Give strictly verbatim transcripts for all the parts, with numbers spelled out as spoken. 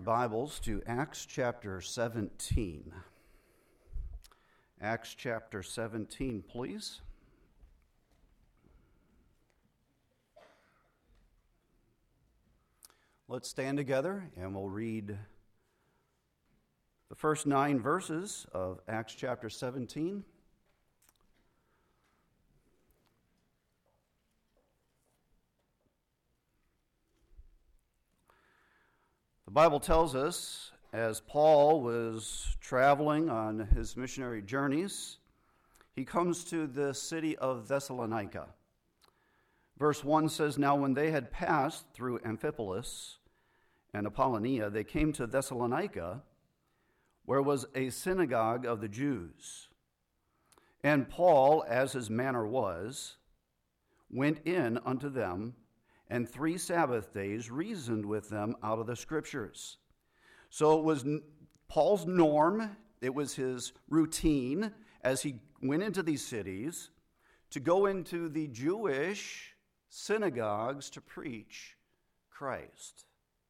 Bibles to Acts chapter seventeen. Acts chapter seventeen, please. Let's stand together and we'll read the first nine verses of Acts chapter seventeen. The Bible tells us, as Paul was traveling on his missionary journeys, he comes to the city of Thessalonica. Verse one says, "Now when they had passed through Amphipolis and Apollonia, they came to Thessalonica, where was a synagogue of the Jews. And Paul, as his manner was, went in unto them, and three Sabbath days reasoned with them out of the Scriptures." So it was Paul's norm, it was his routine as he went into these cities to go into the Jewish synagogues to preach Christ.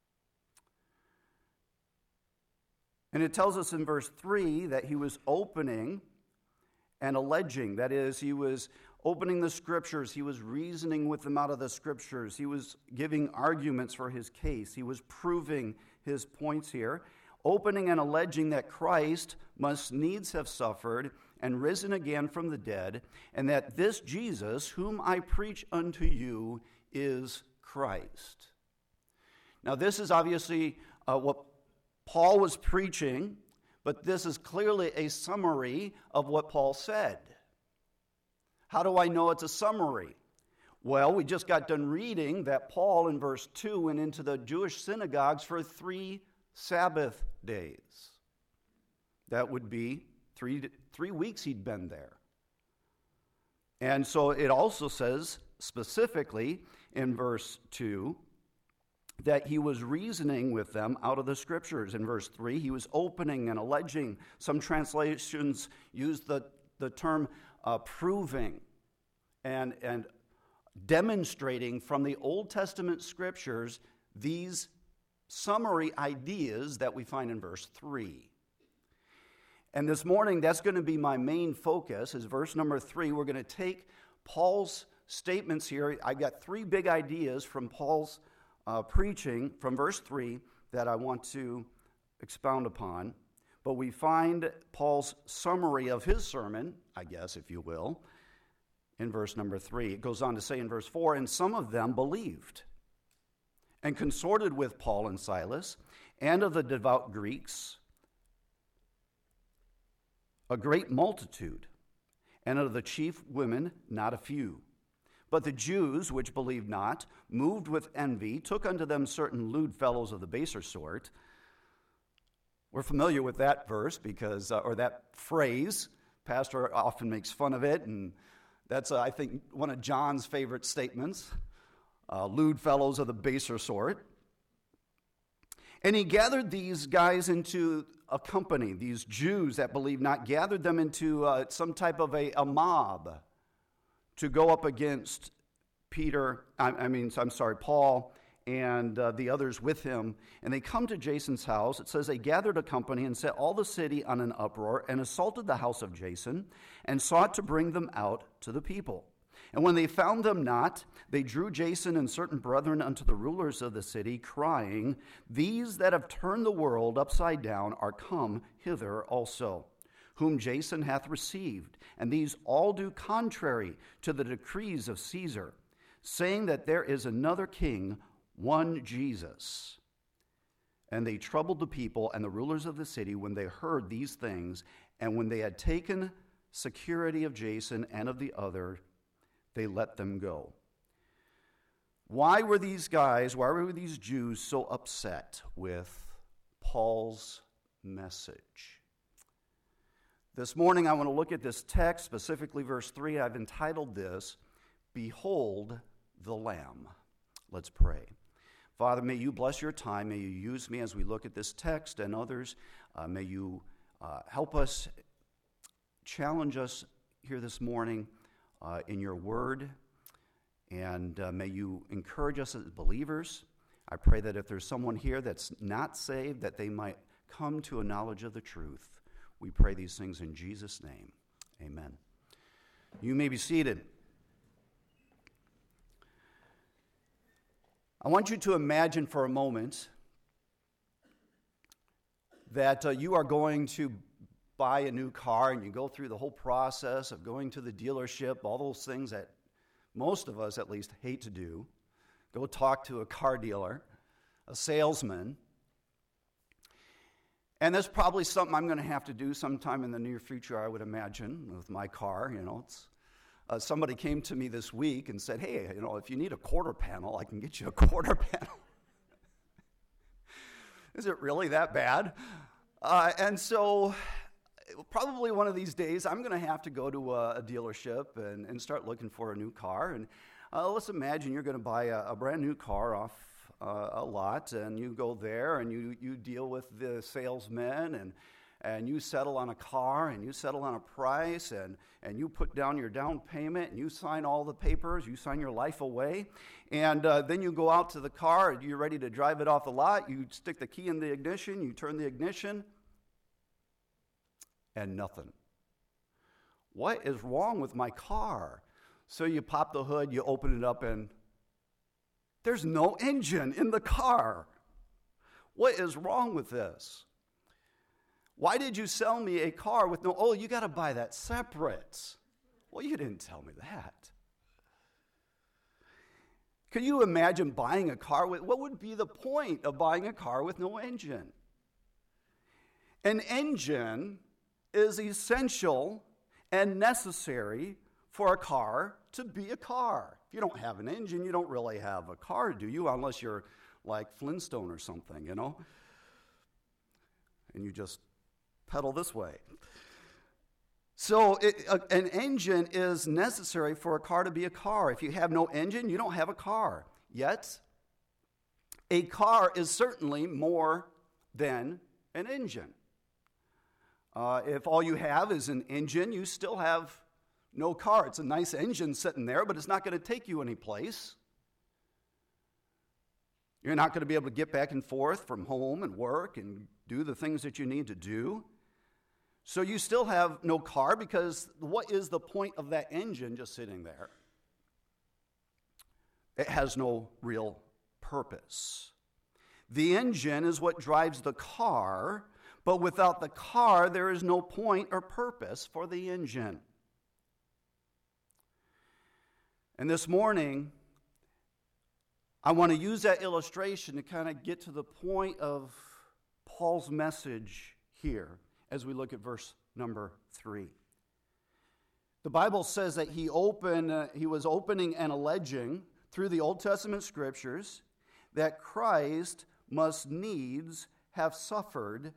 And it tells us in verse three that he was opening and alleging, that is, he was opening the Scriptures, he was reasoning with them out of the Scriptures, he was giving arguments for his case, he was proving his points here, opening and alleging that Christ must needs have suffered and risen again from the dead, and that this Jesus, whom I preach unto you, is Christ. Now this is obviously uh, what Paul was preaching, but this is clearly a summary of what Paul said. How do I know it's a summary? Well, we just got done reading that Paul in verse two went into the Jewish synagogues for three Sabbath days. That would be three, three weeks he'd been there. And so it also says specifically in verse two that he was reasoning with them out of the Scriptures. In verse three, he was opening and alleging. Some translations use the, the term uh, proving and, and demonstrating from the Old Testament Scriptures these summary ideas that we find in verse three. And this morning, that's going to be my main focus, is verse number three. We're going to take Paul's statements here. I've got three big ideas from Paul's Uh, preaching from verse three that I want to expound upon. But we find Paul's summary of his sermon, I guess, if you will, in verse number three. It goes on to say in verse four, "And some of them believed and consorted with Paul and Silas, and of the devout Greeks a great multitude, and of the chief women not a few. But the Jews, which believed not, moved with envy, took unto them certain lewd fellows of the baser sort." We're familiar with that verse because, uh, or that phrase. Pastor often makes fun of it, and that's, uh, I think, one of John's favorite statements. Uh, lewd fellows of the baser sort. And he gathered these guys into a company, these Jews that believed not, gathered them into uh, some type of a, a mob to go up against Peter, I, I mean, I'm sorry, Paul, and uh, the others with him. And they come to Jason's house. It says they gathered a company and set all the city on an uproar and assaulted the house of Jason and sought to bring them out to the people. And when they found them not, they drew Jason and certain brethren unto the rulers of the city, crying, "These that have turned the world upside down are come hither also, whom Jason hath received, and these all do contrary to the decrees of Caesar, saying that there is another king, one Jesus." And they troubled the people and the rulers of the city when they heard these things, and when they had taken security of Jason and of the other, they let them go. Why were these guys, why were these Jews so upset with Paul's message? This morning I want to look at this text, specifically verse three. I've entitled this, "Behold the Lamb." Let's pray. Father, may you bless your time. May you use me as we look at this text and others. Uh, may you uh, help us, challenge us here this morning uh, in your word. And uh, may you encourage us as believers I pray that if there's someone here that's not saved, that they might come to a knowledge of the truth. We pray these things in Jesus' name. Amen. You may be seated. I want you to imagine for a moment that uh, you are going to buy a new car, and you go through the whole process of going to the dealership, all those things that most of us at least hate to do. Go talk to a car dealer, a salesman. And that's probably something I'm going to have to do sometime in the near future, I would imagine, with my car. You know, it's, uh, somebody came to me this week and said, hey, you know, if you need a quarter panel, I can get you a quarter panel. Is it really that bad? Uh, and so probably one of these days, I'm going to have to go to a, a dealership and, and start looking for a new car. And uh, let's imagine you're going to buy a, a brand new car off uh, a lot, and you go there and you, you deal with the salesman, and and you settle on a car, and you settle on a price, and, and you put down your down payment, and you sign all the papers, you sign your life away, and uh, then you go out to the car, and you're ready to drive it off the lot, you stick the key in the ignition, you turn the ignition, and nothing. What is wrong with my car? So you pop the hood, you open it up, and there's no engine in the car. What is wrong with this? Why did you sell me a car with no, oh, you got to buy that separate. Well, you didn't tell me that. Could you imagine buying a car with, what would be the point of buying a car with no engine? An engine is essential and necessary for a car to be a car. If you don't have an engine, you don't really have a car, do you? Unless you're like Flintstone or something, you know? And you just pedal this way. So it, a, an engine is necessary for a car to be a car. If you have no engine, you don't have a car. Yet, a car is certainly more than an engine. Uh, if all you have is an engine, you still have no car. It's a nice engine sitting there, but it's not going to take you any place. You're not going to be able to get back and forth from home and work and do the things that you need to do. So you still have no car, because what is the point of that engine just sitting there? It has no real purpose. The engine is what drives the car, but without the car, there is no point or purpose for the engine. And this morning, I want to use that illustration to kind of get to the point of Paul's message here as we look at verse number three. The Bible says that he opened, uh, he was opening and alleging through the Old Testament scriptures that Christ must needs have suffered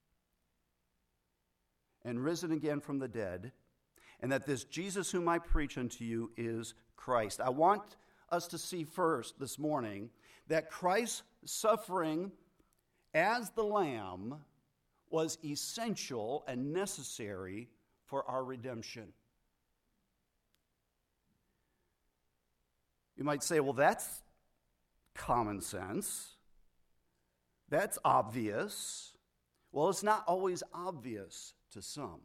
and risen again from the dead, and that this Jesus whom I preach unto you is Christ. I want us to see first this morning that Christ's suffering as the Lamb was essential and necessary for our redemption. You might say, well, that's common sense. That's obvious. Well, it's not always obvious to some.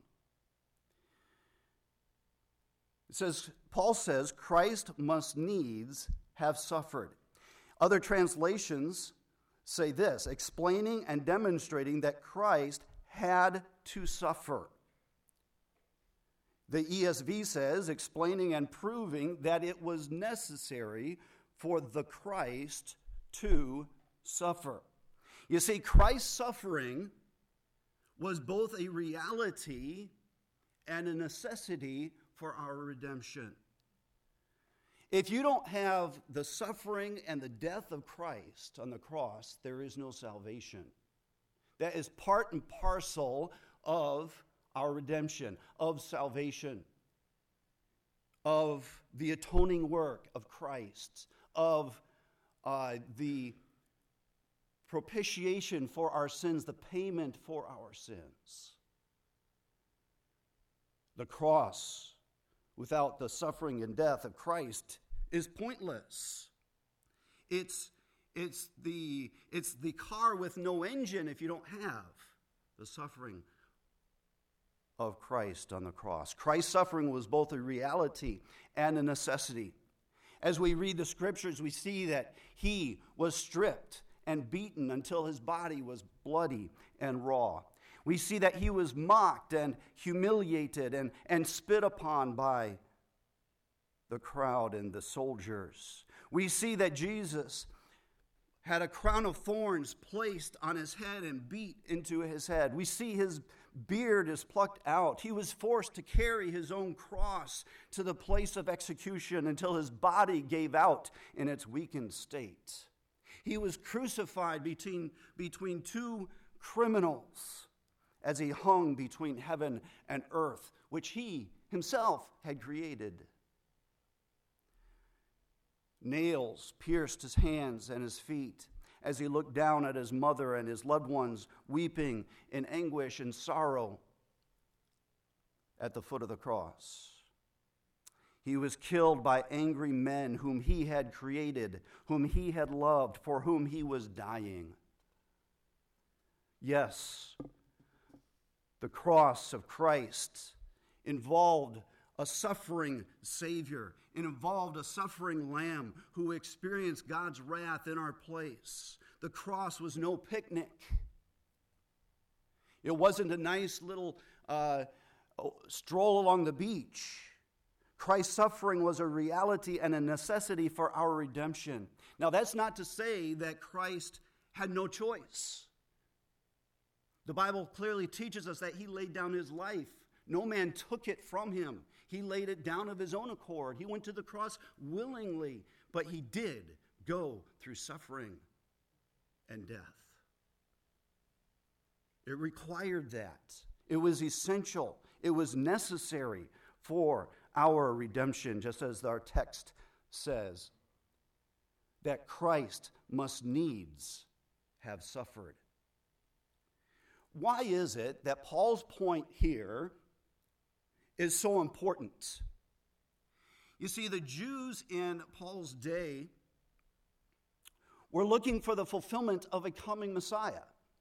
It says, Paul says, Christ must needs have suffered. Other translations say this, explaining and demonstrating that Christ had to suffer. The E S V says, explaining and proving that it was necessary for the Christ to suffer. You see, Christ's suffering was both a reality and a necessity for our redemption. If you don't have the suffering and the death of Christ on the cross, there is no salvation. That is part and parcel of our redemption, of salvation, of the atoning work of Christ, of uh, the propitiation for our sins, the payment for our sins. The cross, without the suffering and death of Christ, is pointless. It's It's the, it's the car with no engine if you don't have the suffering of Christ on the cross. Christ's suffering was both a reality and a necessity. As we read the scriptures, we see that he was stripped and beaten until his body was bloody and raw. We see that he was mocked and humiliated and, and spit upon by the crowd and the soldiers. We see that Jesus had a crown of thorns placed on his head and beat into his head. We see his beard is plucked out. He was forced to carry his own cross to the place of execution until his body gave out in its weakened state. He was crucified between, between two criminals as he hung between heaven and earth, which he himself had created. Nails pierced his hands and his feet as he looked down at his mother and his loved ones weeping in anguish and sorrow at the foot of the cross. He was killed by angry men whom he had created, whom he had loved, for whom he was dying. Yes, the cross of Christ involved a suffering Savior. It involved a suffering Lamb who experienced God's wrath in our place. The cross was no picnic. It wasn't a nice little uh, stroll along the beach. Christ's suffering was a reality and a necessity for our redemption. Now, that's not to say that Christ had no choice. The Bible clearly teaches us that he laid down his life. No man took it from him. He laid it down of his own accord. He went to the cross willingly, but he did go through suffering and death. It required that. It was essential. It was necessary for our redemption, just as our text says, that Christ must needs have suffered. Why is it that Paul's point here is so important? You see, the Jews in Paul's day were looking for the fulfillment of a coming Messiah.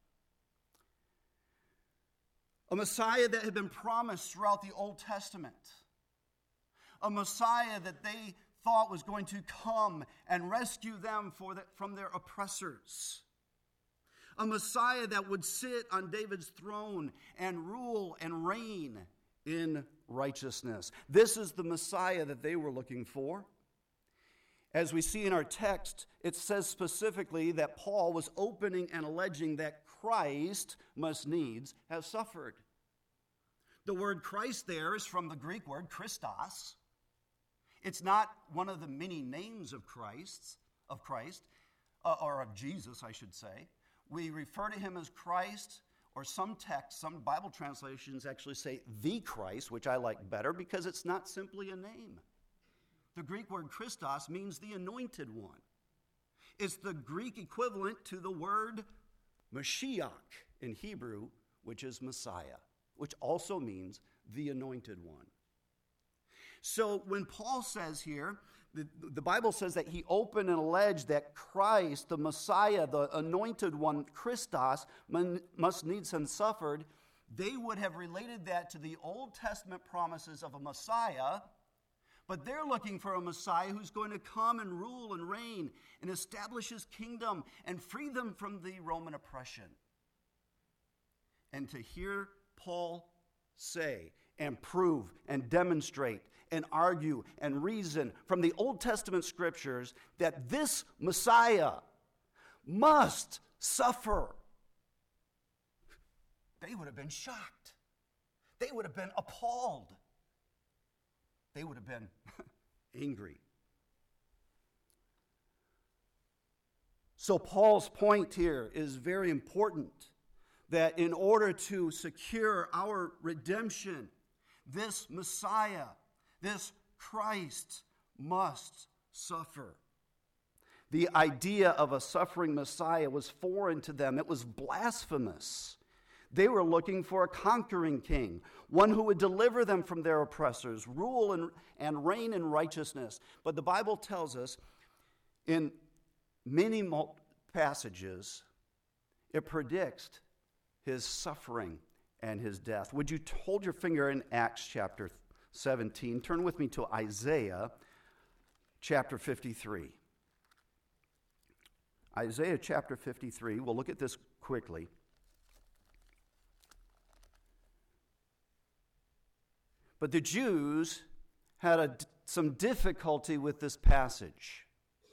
A Messiah that had been promised throughout the Old Testament. A Messiah that they thought was going to come and rescue them for the, from their oppressors. A Messiah that would sit on David's throne and rule and reign in righteousness. This is the Messiah that they were looking for. As we see in our text, it says specifically that Paul was opening and alleging that Christ must needs have suffered. The word Christ there is from the Greek word Christos. It's not one of the many names of Christ, of Christ, uh, or of Jesus, I should say. We refer to him as Christ, or some texts, some Bible translations actually say the Christ, which I like better because it's not simply a name. The Greek word Christos means the anointed one. It's the Greek equivalent to the word Mashiach in Hebrew, which is Messiah, which also means the anointed one. So when Paul says here, the, the Bible says that he opened and alleged that Christ, the Messiah, the anointed one, Christos, must needs have suffered, they would have related that to the Old Testament promises of a Messiah, but they're looking for a Messiah who's going to come and rule and reign and establish his kingdom and free them from the Roman oppression. And to hear Paul say and prove and demonstrate and argue and reason from the Old Testament scriptures that this Messiah must suffer, they would have been shocked. They would have been appalled. They would have been angry. So Paul's point here is very important, that in order to secure our redemption, this Messiah, this Christ must suffer. The idea of a suffering Messiah was foreign to them. It was blasphemous. They were looking for a conquering king, one who would deliver them from their oppressors, rule and, and reign in righteousness. But the Bible tells us in many passages, it predicts his suffering and his death. Would you hold your finger in Acts chapter seventeen? Turn with me to Isaiah chapter fifty-three. Isaiah chapter fifty-three. We'll look at this quickly. But the Jews had a, some difficulty with this passage.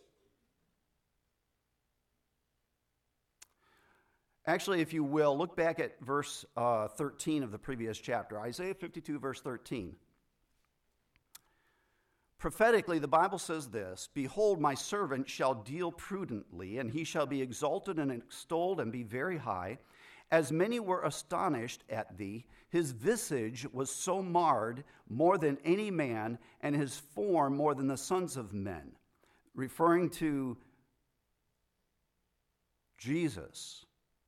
Actually, if you will, look back at verse uh, thirteen of the previous chapter. Isaiah fifty-two, verse thirteen. Prophetically, the Bible says this: "Behold, my servant shall deal prudently, and he shall be exalted and extolled and be very high. As many were astonished at thee, his visage was so marred more than any man, and his form more than the sons of men." Referring to Jesus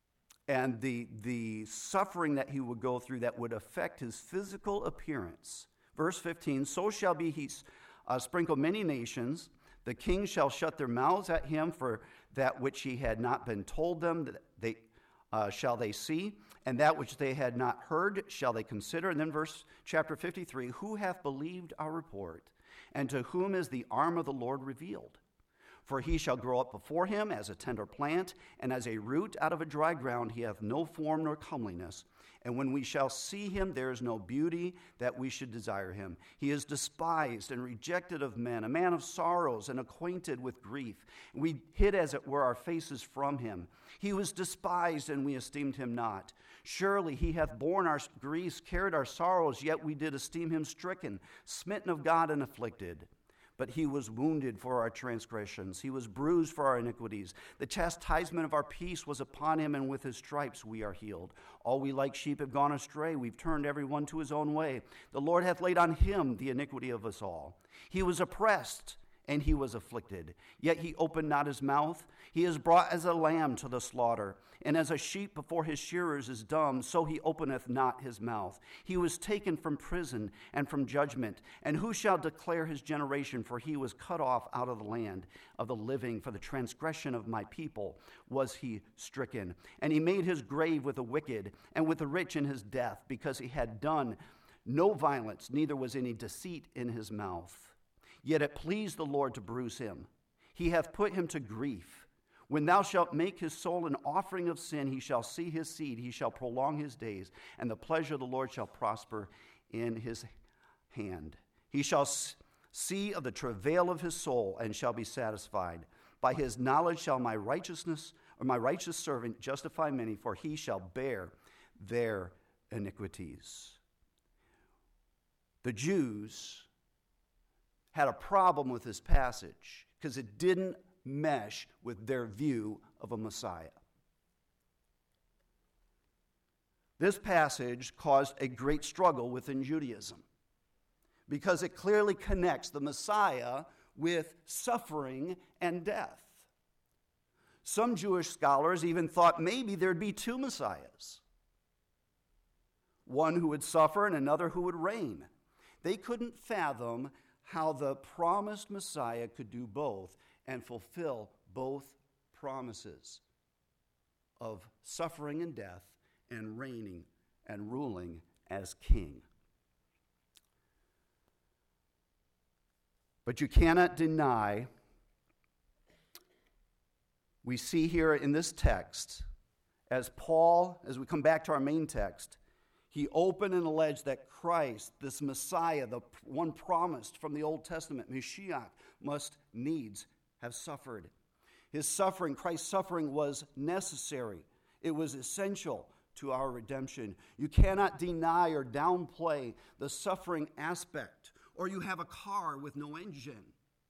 and the, the suffering that he would go through that would affect his physical appearance. Verse fifteen, "So shall be he uh, sprinkle many nations. The kings shall shut their mouths at him for that which he had not been told them, that they uh, shall they see, and that which they had not heard shall they consider." And then verse chapter fifty-three, "Who hath believed our report, and to whom is the arm of the Lord revealed? For he shall grow up before him as a tender plant, and as a root out of a dry ground. He hath no form nor comeliness. And when we shall see him, there is no beauty that we should desire him. He is despised and rejected of men, a man of sorrows and acquainted with grief. We hid, as it were, our faces from him. He was despised, and we esteemed him not. Surely he hath borne our griefs, carried our sorrows, yet we did esteem him stricken, smitten of God, and afflicted. But he was wounded for our transgressions. He was bruised for our iniquities. The chastisement of our peace was upon him, and with his stripes we are healed. All we like sheep have gone astray. We've turned every one to his own way. The Lord hath laid on him the iniquity of us all. He was oppressed, and he was afflicted. Yet he opened not his mouth. He is brought as a lamb to the slaughter, and as a sheep before his shearers is dumb, so he openeth not his mouth. He was taken from prison and from judgment. And who shall declare his generation? For he was cut off out of the land of the living. For the transgression of my people was he stricken. And he made his grave with the wicked and with the rich in his death, because he had done no violence, neither was any deceit in his mouth. Yet it pleased the Lord to bruise him. He hath put him to grief. When thou shalt make his soul an offering of sin, he shall see his seed, he shall prolong his days, and the pleasure of the Lord shall prosper in his hand. He shall see of the travail of his soul, and shall be satisfied. By his knowledge shall my righteousness, or my righteous servant, justify many, for he shall bear their iniquities." The Jews had a problem with this passage because it didn't mesh with their view of a Messiah. This passage caused a great struggle within Judaism because it clearly connects the Messiah with suffering and death. Some Jewish scholars even thought maybe there'd be two Messiahs, one who would suffer and another who would reign. They couldn't fathom how the promised Messiah could do both and fulfill both promises of suffering and death and reigning and ruling as king. But you cannot deny, we see here in this text, as Paul, as we come back to our main text, he opened and alleged that Christ, this Messiah, the one promised from the Old Testament, Mashiach, must needs have suffered. His suffering, Christ's suffering, was necessary. It was essential to our redemption. You cannot deny or downplay the suffering aspect, or you have a car with no engine.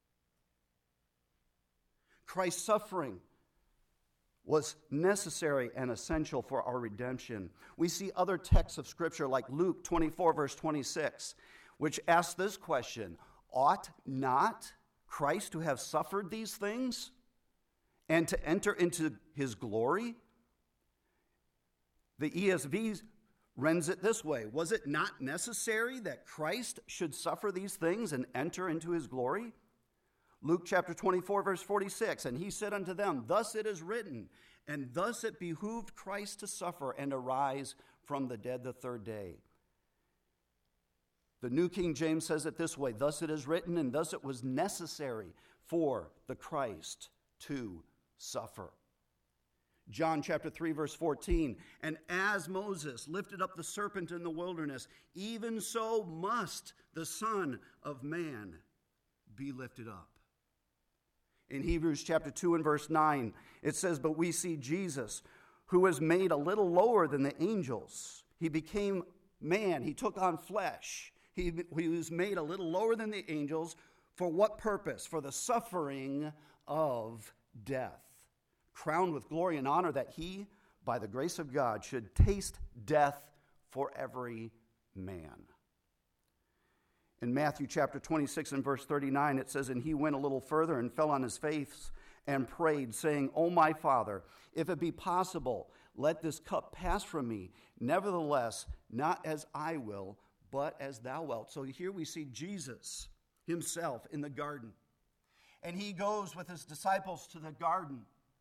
Christ's suffering was necessary and essential for our redemption. We see other texts of Scripture like Luke twenty-four, verse twenty-six, which asks this question: ought not Christ to have suffered these things and to enter into his glory? The E S V rends it this way: was it not necessary that Christ should suffer these things and enter into his glory? Luke chapter twenty-four, verse forty-six, and he said unto them, thus it is written, and thus it behooved Christ to suffer and arise from the dead the third day. The New King James says it this way, thus it is written, and thus it was necessary for the Christ to suffer. John chapter three, verse fourteen, and as Moses lifted up the serpent in the wilderness, even so must the Son of Man be lifted up. In Hebrews chapter two and verse nine, it says, but we see Jesus, who was made a little lower than the angels. He became man. He took on flesh. He, he was made a little lower than the angels. For what purpose? For the suffering of death, crowned with glory and honor, that he, by the grace of God, should taste death for every man. In Matthew chapter twenty-six and verse thirty-nine, it says, and he went a little further and fell on his face and prayed, saying, O my Father, if it be possible, let this cup pass from me. Nevertheless, not as I will, but as thou wilt. So here we see Jesus himself in the garden. And he goes with his disciples to the garden.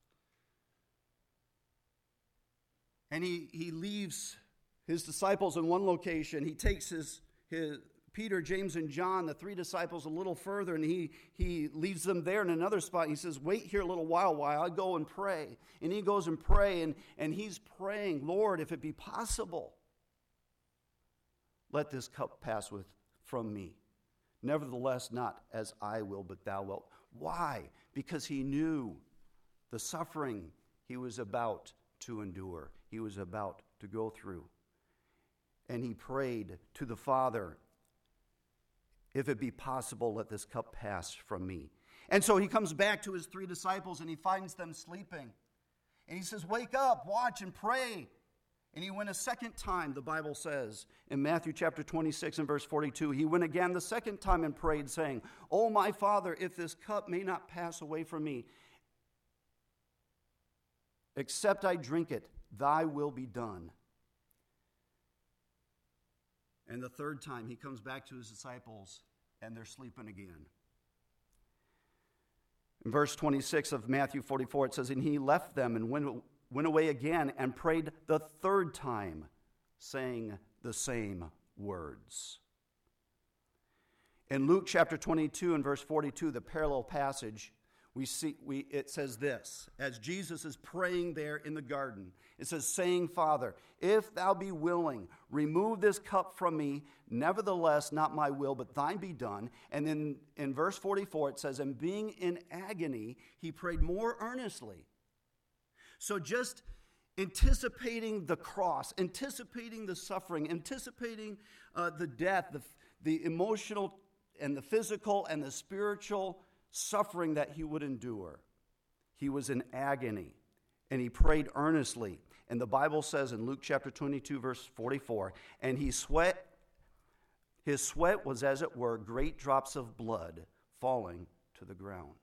And he, he leaves his disciples in one location. He takes his, his Peter, James, and John, the three disciples, a little further, and he, he leaves them there in another spot. He says, wait here a little while while I go and pray. And he goes and pray, and, and he's praying, Lord, if it be possible, let this cup pass with, from me. Nevertheless, not as I will, but thou wilt. Why? Because he knew the suffering he was about to endure. He was about to go through. And he prayed to the Father, if it be possible, let this cup pass from me. And so he comes back to his three disciples and he finds them sleeping. And he says, wake up, watch, and pray. And he went a second time, the Bible says, in Matthew chapter twenty-six and verse forty-two, he went again the second time and prayed, saying, O my Father, if this cup may not pass away from me, except I drink it, thy will be done. And the third time he comes back to his disciples and they're sleeping again. In verse twenty-six of Matthew forty-four, it says, and he left them and went, went away again and prayed the third time, saying the same words. In Luke chapter twenty-two and verse forty-two, the parallel passage, we see we it says this, as Jesus is praying there in the garden, it says, saying, Father, if thou be willing, remove this cup from me, nevertheless, not my will, but thine be done. And then in verse forty-four, it says, and being in agony, he prayed more earnestly. So just anticipating the cross, anticipating the suffering, anticipating uh, the death, the, the emotional and the physical and the spiritual suffering that he would endure. He was in agony, and he prayed earnestly. And the Bible says in Luke chapter twenty-two, verse forty-four, and he sweat, his sweat was as it were great drops of blood falling to the ground.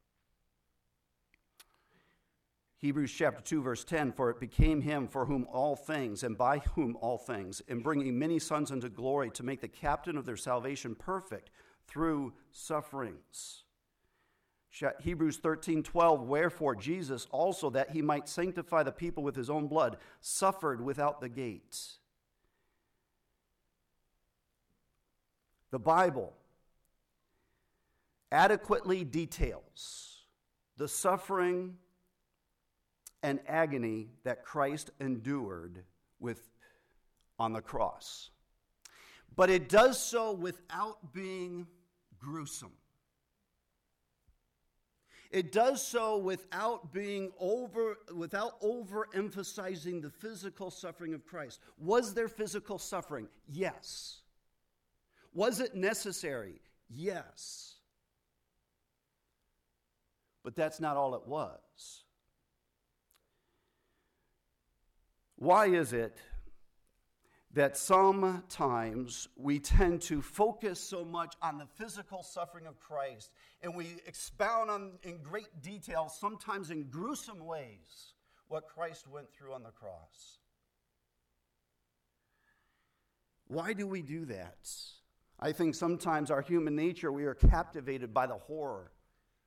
Hebrews chapter two, verse ten, for it became him for whom all things, and by whom all things, in bringing many sons unto glory, to make the captain of their salvation perfect through sufferings. Hebrews thirteen twelve, wherefore Jesus also, that he might sanctify the people with his own blood, suffered without the gate. The Bible adequately details the suffering and agony that Christ endured with on the cross. But it does so without being gruesome. It does so without being over, without overemphasizing the physical suffering of Christ. Was there physical suffering? Yes. Was it necessary? Yes. But that's not all it was. Why is it that sometimes we tend to focus so much on the physical suffering of Christ, and we expound on in great detail, sometimes in gruesome ways, what Christ went through on the cross? Why do we do that? I think sometimes our human nature, we are captivated by the horror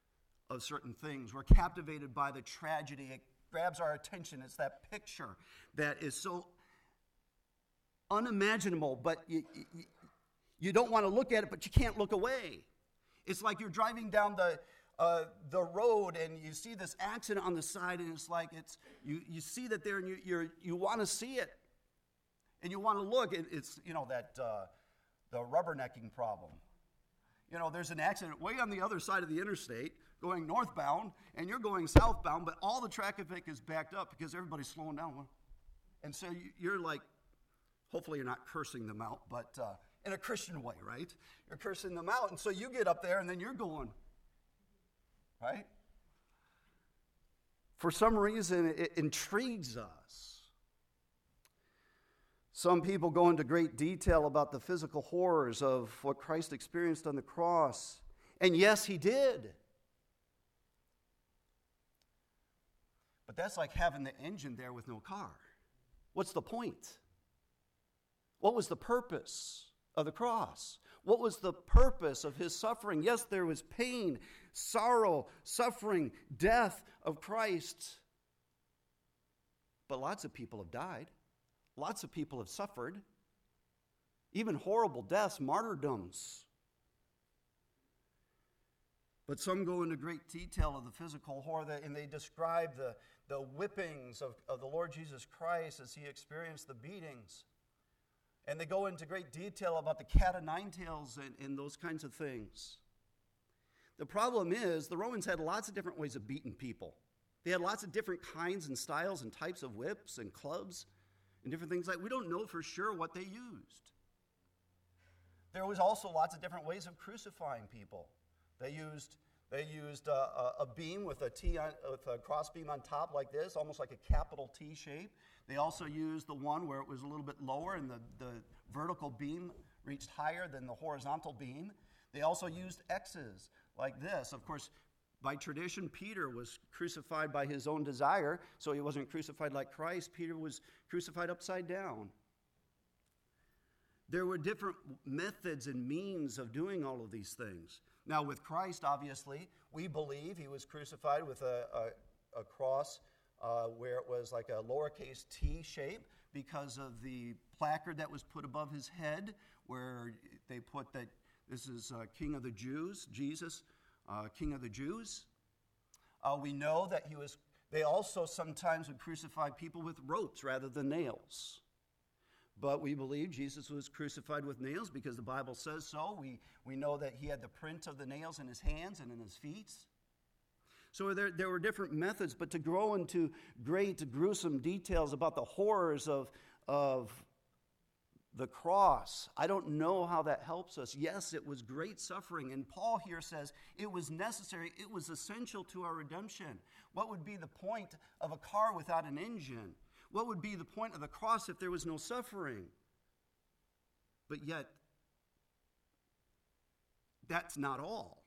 of certain things. We're captivated by the tragedy. It grabs our attention. It's that picture that is so unimaginable, but you, you, you don't want to look at it, but you can't look away. It's like you're driving down the uh, the road and you see this accident on the side, and it's like it's you you see that there, and you you're, you want to see it, and you want to look. It, it's you know that uh, the rubbernecking problem. You know, there's an accident way on the other side of the interstate going northbound, and you're going southbound, but all the traffic is backed up because everybody's slowing down. And so you're like, hopefully you're not cursing them out, but uh, in a Christian way, right? You're cursing them out, and so you get up there, and then you're going, right? For some reason, it intrigues us. Some people go into great detail about the physical horrors of what Christ experienced on the cross. And yes, he did. But that's like having the engine there with no car. What's the point? What was the purpose of the cross? What was the purpose of his suffering? Yes, there was pain, sorrow, suffering, death of Christ. But lots of people have died. Lots of people have suffered. Even horrible deaths, martyrdoms. But some go into great detail of the physical horror, and they describe the, the whippings of, of the Lord Jesus Christ as he experienced the beatings. And they go into great detail about the cat o' nine tails and, and those kinds of things. The problem is the Romans had lots of different ways of beating people. They had lots of different kinds and styles and types of whips and clubs and different things like that. We don't know for sure what they used. There was also lots of different ways of crucifying people. They used they used a, a, a beam with a T on, with a cross beam on top like this, almost like a capital T shape. They also used the one where it was a little bit lower and the, the vertical beam reached higher than the horizontal beam. They also used X's like this. Of course, by tradition, Peter was crucified by his own desire, so he wasn't crucified like Christ. Peter was crucified upside down. There were different methods and means of doing all of these things. Now, with Christ, obviously, we believe he was crucified with a, a, a cross uh, where it was like a lowercase t shape because of the placard that was put above his head where they put that this is uh, King of the Jews, Jesus, uh, King of the Jews. Uh, we know that he was, they also sometimes would crucify people with ropes rather than nails. But we believe Jesus was crucified with nails because the Bible says so. We, we know that he had the print of the nails in his hands and in his feet. So there, there were different methods, but to grow into great, gruesome details about the horrors of, of the cross, I don't know how that helps us. Yes, it was great suffering, and Paul here says it was necessary, it was essential to our redemption. What would be the point of a car without an engine? What would be the point of the cross if there was no suffering? But yet, that's not all.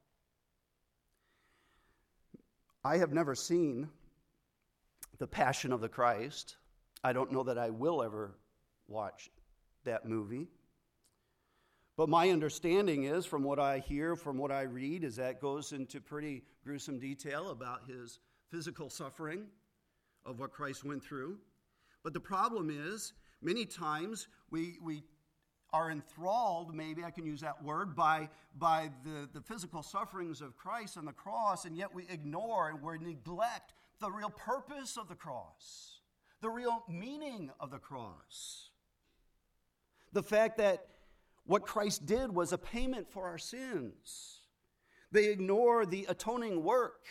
I have never seen The Passion of the Christ. I don't know that I will ever watch that movie. But my understanding is, from what I hear, from what I read, is that it goes into pretty gruesome detail about his physical suffering of what Christ went through. But the problem is, many times we we are enthralled, maybe I can use that word, by, by the, the physical sufferings of Christ on the cross, and yet we ignore and we neglect the real purpose of the cross, the real meaning of the cross. The fact that what Christ did was a payment for our sins. They ignore the atoning work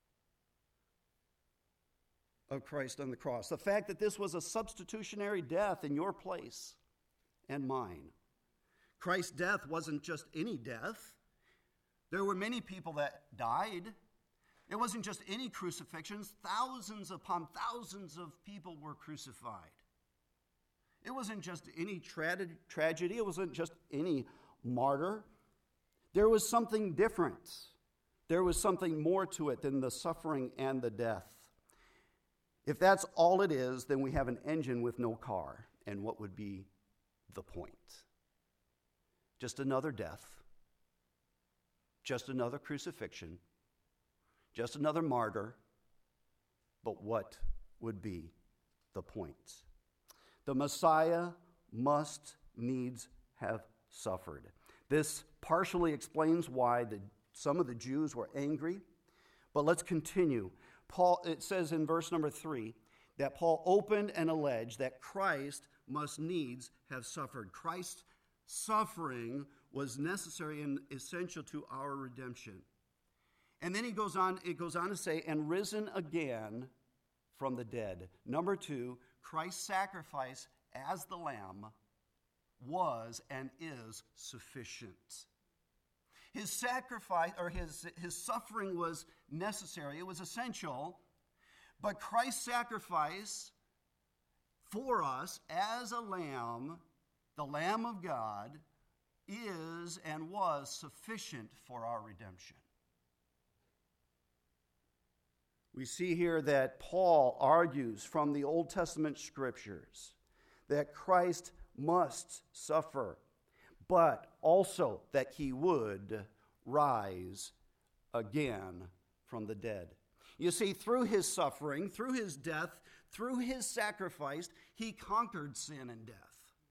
of Christ on the cross. The fact that this was a substitutionary death in your place and mine. Christ's death wasn't just any death. There were many people that died. It wasn't just any crucifixions. Thousands upon thousands of people were crucified. It wasn't just any tra- tragedy. It wasn't just any martyr. There was something different. There was something more to it than the suffering and the death. If that's all it is, then we have an engine with no car. And what would be the point? Just another death. Just another crucifixion. just another martyr. But what would be the point? The Messiah must needs have suffered. This partially explains why the, some of the Jews were angry. But let's continue. Paul, it says in verse number three that Paul opened and alleged that Christ must needs have suffered. Christ's suffering was necessary and essential to our redemption. And then he goes on, it goes on to say, and risen again from the dead. Number two, Christ's sacrifice as the Lamb was and is sufficient. His sacrifice, or his, his suffering was necessary. It was essential. But Christ's sacrifice for us as a lamb, the Lamb of God, is and was sufficient for our redemption. We see here that Paul argues from the Old Testament scriptures that Christ must suffer, but also that he would rise again from the dead. You see, through his suffering, through his death, through his sacrifice, he conquered sin and death.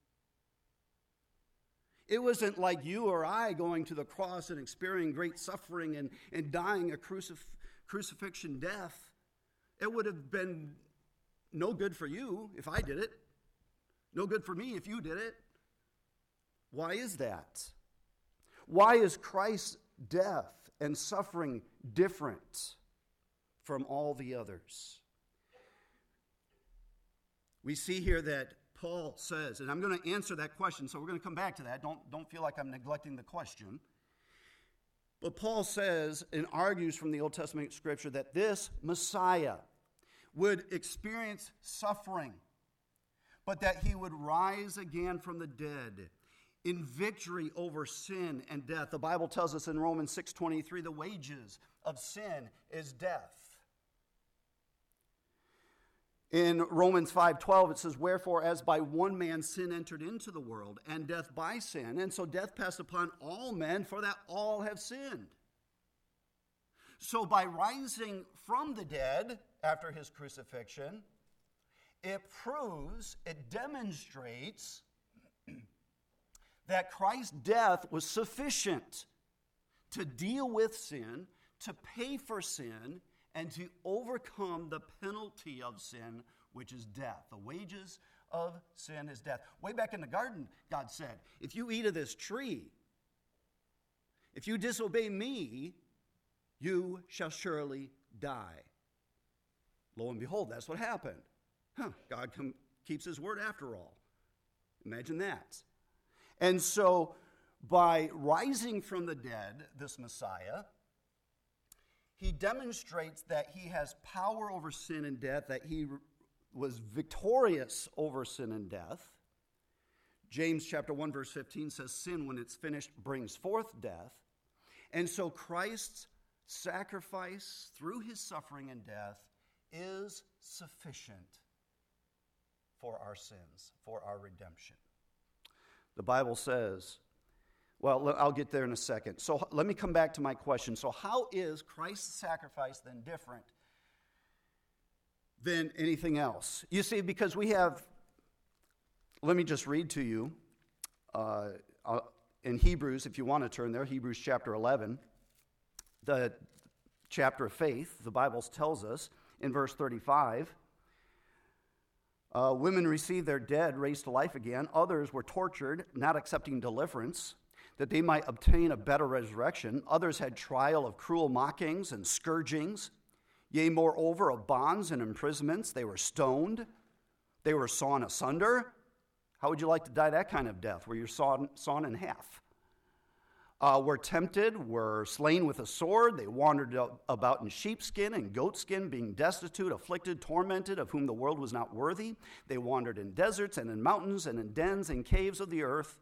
It wasn't like you or I going to the cross and experiencing great suffering and, and dying a crucif- crucifixion death. It would have been no good for you if I did it. No good for me if you did it. Why is that? Why is Christ's death and suffering different from all the others? We see here that Paul says, and I'm going to answer that question, so we're going to come back to that. Don't, don't feel like I'm neglecting the question. But Paul says and argues from the Old Testament scripture that this Messiah would experience suffering, but that he would rise again from the dead in victory over sin and death. The Bible tells us in Romans six twenty-three, the wages of sin is death. In Romans five twelve, it says, wherefore, as by one man sin entered into the world, and death by sin, and so death passed upon all men, for that all have sinned. So by rising from the dead after his crucifixion, it proves, it demonstrates that Christ's death was sufficient to deal with sin, to pay for sin, and to overcome the penalty of sin, which is death. The wages of sin is death. Way back in the garden, God said, if you eat of this tree, if you disobey me, you shall surely die. Lo and behold, that's what happened. Huh, God com- keeps his word after all. Imagine that. And so, by rising from the dead, this Messiah, he demonstrates that he has power over sin and death, that he was victorious over sin and death. James chapter one verse fifteen says, sin when it's finished brings forth death. And so Christ's sacrifice through his suffering and death is sufficient for our sins, for our redemption. The Bible says, well, I'll get there in a second. So let me come back to my question. So how is Christ's sacrifice then different than anything else? You see, because we have, let me just read to you uh, in Hebrews, if you want to turn there, Hebrews chapter eleven, the chapter of faith. The Bible tells us in verse thirty-five, uh, women received their dead raised to life again. Others were tortured, not accepting deliverance, that they might obtain a better resurrection. Others had trial of cruel mockings and scourgings. Yea, moreover, of bonds and imprisonments. They were stoned. They were sawn asunder. How would you like to die that kind of death, where you're sawn, sawn in half? Uh, were tempted, were slain with a sword. They wandered about in sheepskin and goatskin, being destitute, afflicted, tormented, of whom the world was not worthy. They wandered in deserts and in mountains and in dens and caves of the earth.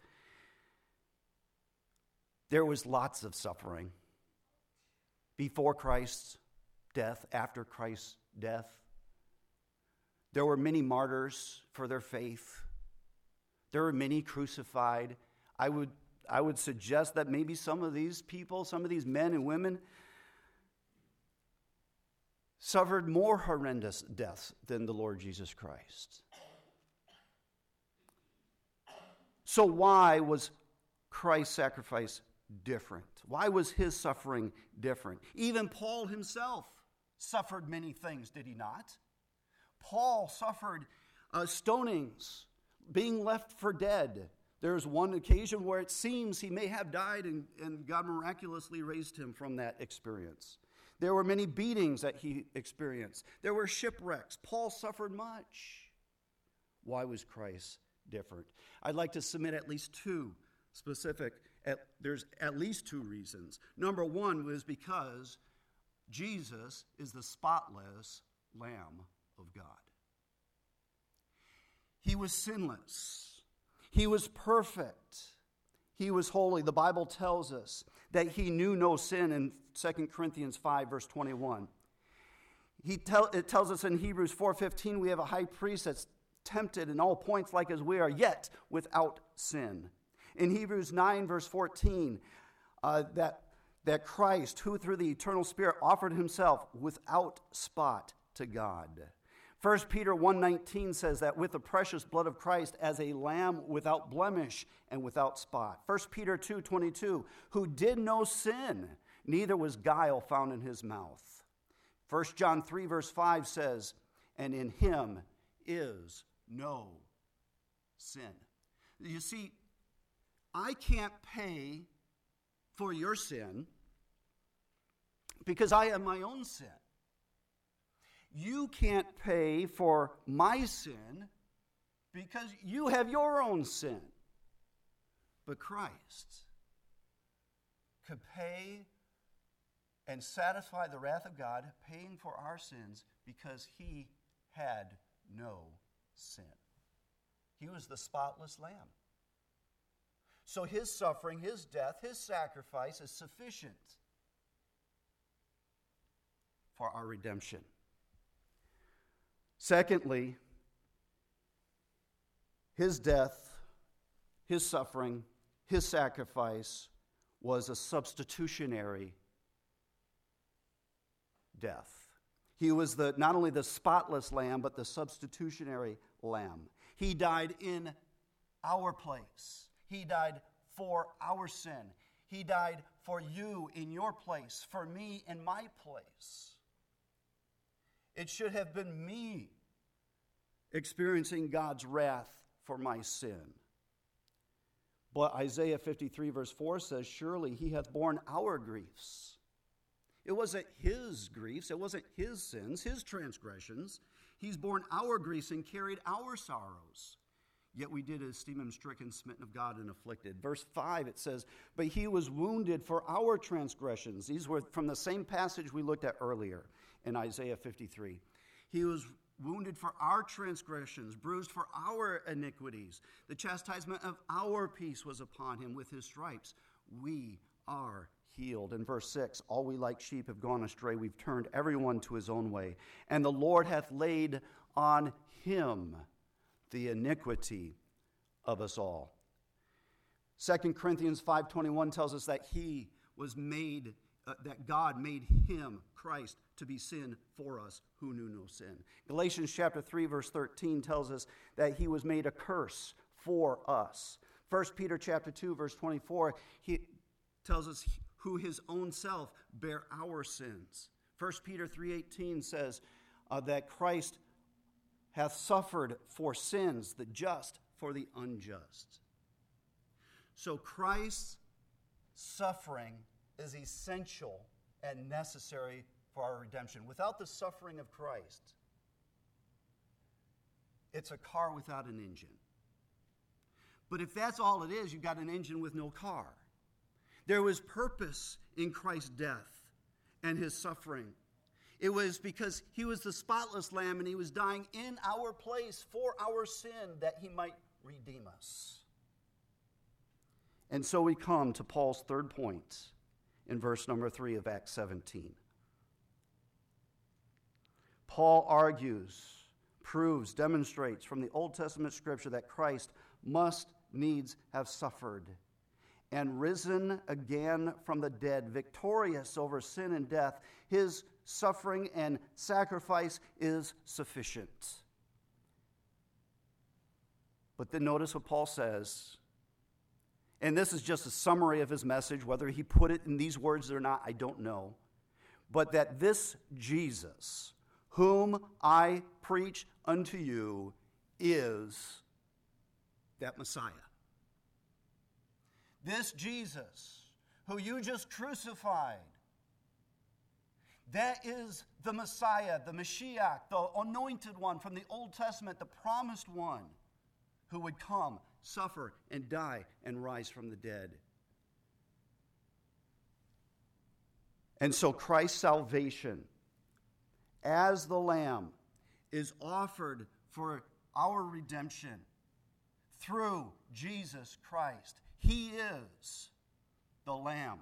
There was lots of suffering before Christ's death, after Christ's death. There were many martyrs for their faith. There were many crucified. I would, I would suggest that maybe some of these people, some of these men and women, suffered more horrendous deaths than the Lord Jesus Christ. So why was Christ's sacrifice different? Why was his suffering different? Even Paul himself suffered many things, did he not? Paul suffered uh, stonings, being left for dead. There's one occasion where it seems he may have died, and, and God miraculously raised him from that experience. There were many beatings that he experienced. There were shipwrecks. Paul suffered much. Why was Christ different? I'd like to submit at least two specific, at, there's at least two reasons. Number one was because Jesus is the spotless Lamb of God. He was sinless. He was perfect. He was holy. The Bible tells us that he knew no sin in Second Corinthians five, verse twenty-one. He tell, it tells us in Hebrews four fifteen, we have a high priest that's tempted in all points like as we are, yet without sin. In Hebrews nine, verse fourteen, uh, that, that Christ, who through the eternal Spirit offered himself without spot to God. First Peter one nineteen says that with the precious blood of Christ as a lamb without blemish and without spot. First Peter two twenty-two, who did no sin, neither was guile found in his mouth. First John three verse five says, and in him is no sin. You see, I can't pay for your sin because I have my own sin. You can't pay for my sin because you have your own sin. But Christ could pay and satisfy the wrath of God, paying for our sins because he had no sin. He was the spotless Lamb. So his suffering, his death, his sacrifice is sufficient for our redemption. Secondly, his death, his suffering, his sacrifice was a substitutionary death. He was the not only the spotless lamb, but the substitutionary lamb. He died in our place. He died for our sin. He died for you in your place, for me in my place. It should have been me experiencing God's wrath for my sin. But Isaiah fifty-three verse four says, surely he hath borne our griefs. It wasn't his griefs, it wasn't his sins, his transgressions. He's borne our griefs and carried our sorrows. Yet we did esteem him stricken, smitten of God, and afflicted. Verse five, it says, but he was wounded for our transgressions. These were from the same passage we looked at earlier in Isaiah fifty-three. He was wounded for our transgressions, bruised for our iniquities. The chastisement of our peace was upon him. With his stripes we are healed. In verse six, all we like sheep have gone astray. We've turned everyone to his own way. And the Lord hath laid on him the iniquity of us all. Second Corinthians five twenty-one tells us that he was made, uh, that God made him, Christ, to be sin for us who knew no sin. Galatians chapter three verse thirteen tells us that he was made a curse for us. First Peter chapter two verse twenty-four, he tells us who his own self bare our sins. First Peter three eighteen says uh, that Christ hath suffered for sins, the just for the unjust. So Christ's suffering is essential and necessary for our redemption. Without the suffering of Christ, it's a car without an engine. But if that's all it is, you've got an engine with no car. There was purpose in Christ's death and his suffering. It was because he was the spotless lamb and he was dying in our place for our sin that he might redeem us. And so we come to Paul's third point in verse number three of Acts seventeen. Paul argues, proves, demonstrates from the Old Testament scripture that Christ must needs have suffered and risen again from the dead, victorious over sin and death. His suffering and sacrifice is sufficient. But then notice what Paul says, and this is just a summary of his message. Whether he put it in these words or not, I don't know. But that this Jesus, whom I preach unto you, is that Messiah. This Jesus, who you just crucified, that is the Messiah, the Mashiach, the anointed one from the Old Testament, the promised one, who would come, suffer, and die, and rise from the dead. And so Christ's salvation as the Lamb is offered for our redemption through Jesus Christ. He is the Lamb.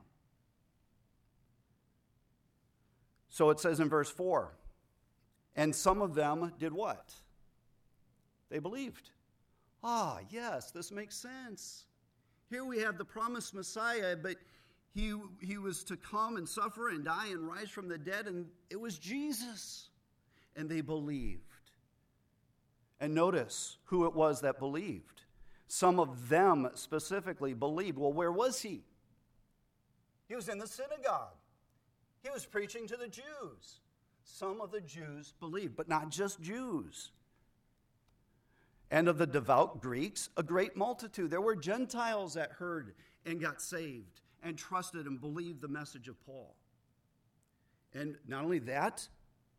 So it says in verse four, and some of them did what? They believed. Ah, yes, this makes sense. Here we have the promised Messiah, but he, he was to come and suffer and die and rise from the dead, and it was Jesus. And they believed. And notice who it was that believed. Some of them specifically believed. Well, where was he? He was in the synagogue. He was preaching to the Jews. Some of the Jews believed, but not just Jews. And of the devout Greeks, a great multitude. There were Gentiles that heard and got saved and trusted and believed the message of Paul. And not only that,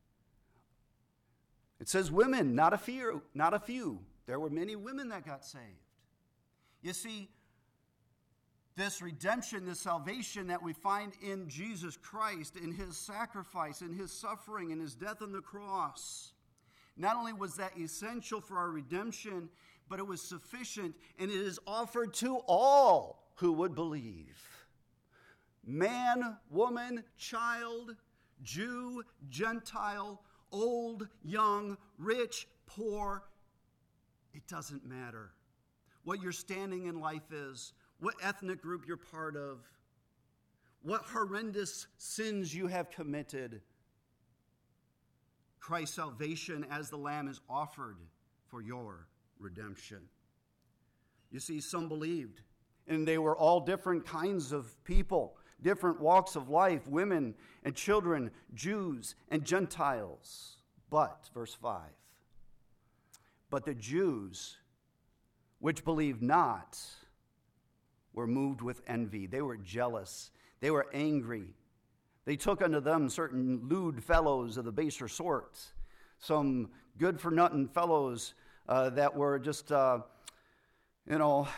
it says women, not a few, not a few. There were many women that got saved. You see, this redemption, this salvation that we find in Jesus Christ, in his sacrifice, in his suffering, in his death on the cross, not only was that essential for our redemption, but it was sufficient, and it is offered to all who would believe. Man, woman, child, Jew, Gentile, old, young, rich, poor, it doesn't matter. What your standing in life is, what ethnic group you're part of, what horrendous sins you have committed, Christ's salvation as the Lamb is offered for your redemption. You see, some believed, and they were all different kinds of people, different walks of life, women and children, Jews and Gentiles. But, verse five, but the Jews which believed not were moved with envy. They were jealous. They were angry. They took unto them certain lewd fellows of the baser sort, some good-for-nothing fellows uh, that were just, uh, you know,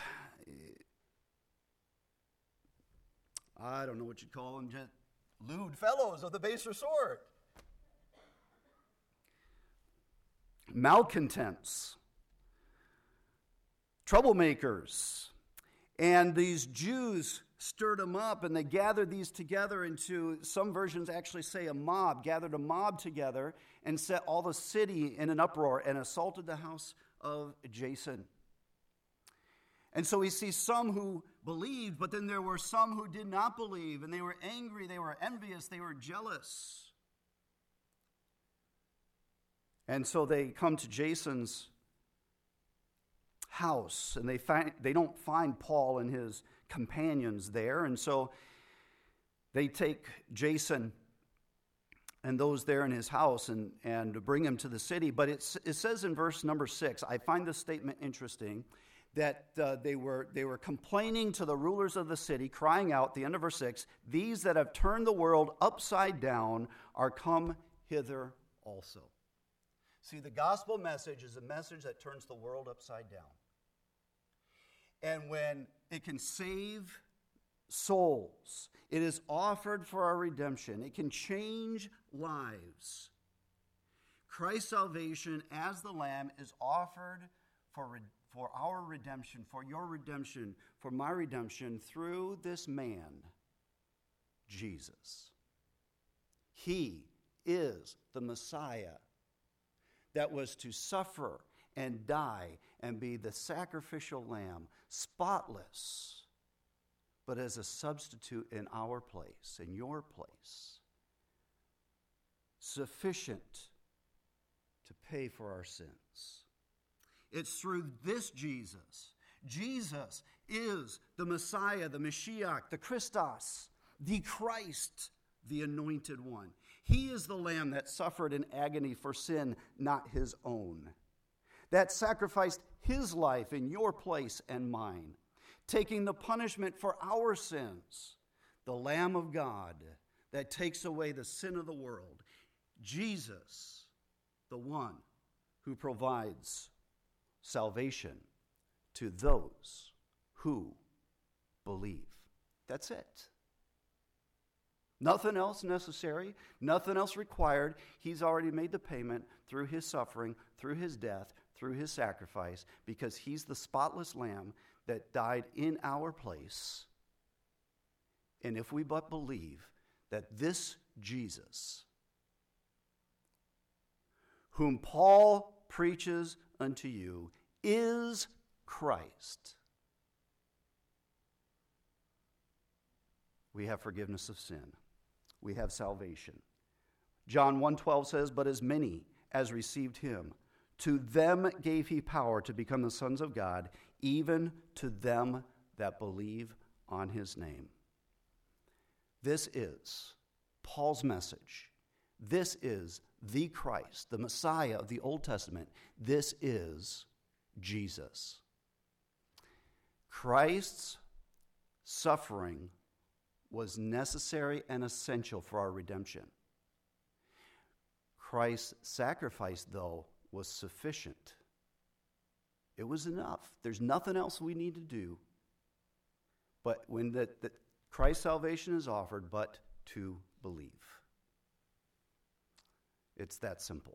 I don't know what you'd call them, just lewd fellows of the baser sort. Malcontents, troublemakers. And these Jews stirred them up, and they gathered these together into, some versions actually say a mob, gathered a mob together and set all the city in an uproar and assaulted the house of Jason. And so we see some who believed, but then there were some who did not believe, and they were angry, they were envious, they were jealous. And so they come to Jason's house, and they find they don't find Paul and his companions there, and so they take Jason and those there in his house and, and bring him to the city. But it's, it says in verse number six, I find this statement interesting, that uh, they were they were complaining to the rulers of the city, crying out, the end of verse six, these that have turned the world upside down are come hither also. See, the gospel message is a message that turns the world upside down. And when it can save souls, it is offered for our redemption. It can change lives. Christ's salvation as the Lamb is offered for redemption. For our redemption, for your redemption, for my redemption through this man, Jesus. He is the Messiah that was to suffer and die and be the sacrificial lamb, spotless, but as a substitute in our place, in your place. sufficient to pay for our sins. It's through this Jesus. Jesus is the Messiah, the Mashiach, the Christos, the Christ, the Anointed One. He is the Lamb that suffered in agony for sin, not his own, that sacrificed his life in your place and mine, taking the punishment for our sins, the Lamb of God that takes away the sin of the world. Jesus, the one who provides salvation to those who believe. That's it. Nothing else necessary, nothing else required. He's already made the payment through his suffering, through his death, through his sacrifice, because he's the spotless Lamb that died in our place. And if we but believe that this Jesus, whom Paul preaches unto you, is Christ, we have forgiveness of sin. We have salvation. John one twelve says, "But as many as received him, to them gave he power to become the sons of God, even to them that believe on his name." This is Paul's message. This is the Christ, the Messiah of the Old Testament. This is Jesus. Christ's suffering was necessary and essential for our redemption. Christ's sacrifice, though, was sufficient. It was enough. There's nothing else we need to do. But when the, the Christ's salvation is offered, but to believe. It's that simple.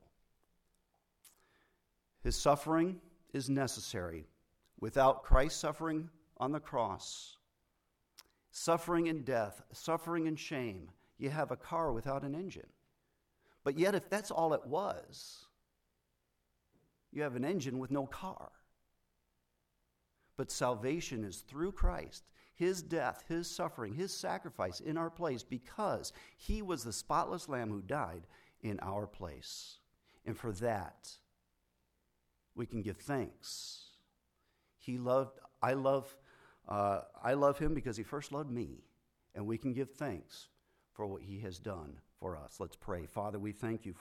His suffering is necessary. Without Christ's suffering on the cross, suffering in death, suffering in shame, you have a car without an engine. But yet, if that's all it was, you have an engine with no car. But salvation is through Christ, his death, his suffering, his sacrifice in our place, because he was the spotless Lamb who died in our place. And for that, we can give thanks. He loved, I love, uh, I love him because he first loved me. And we can give thanks for what he has done for us. Let's pray. Father, we thank you